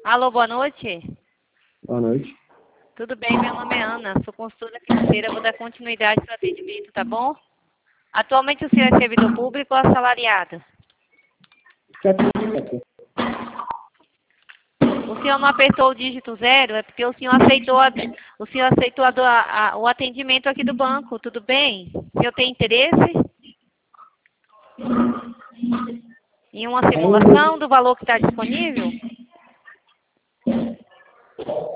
Alô, boa noite. Boa noite. Tudo bem? Meu nome é Ana, sou consultora financeira, vou dar continuidade ao atendimento, tá bom? Atualmente o senhor é servidor público ou assalariado? O senhor não apertou o dígito 0, é porque o senhor aceitou, o atendimento aqui do banco, tudo bem? O senhor tem interesse em uma simulação do valor que está disponível?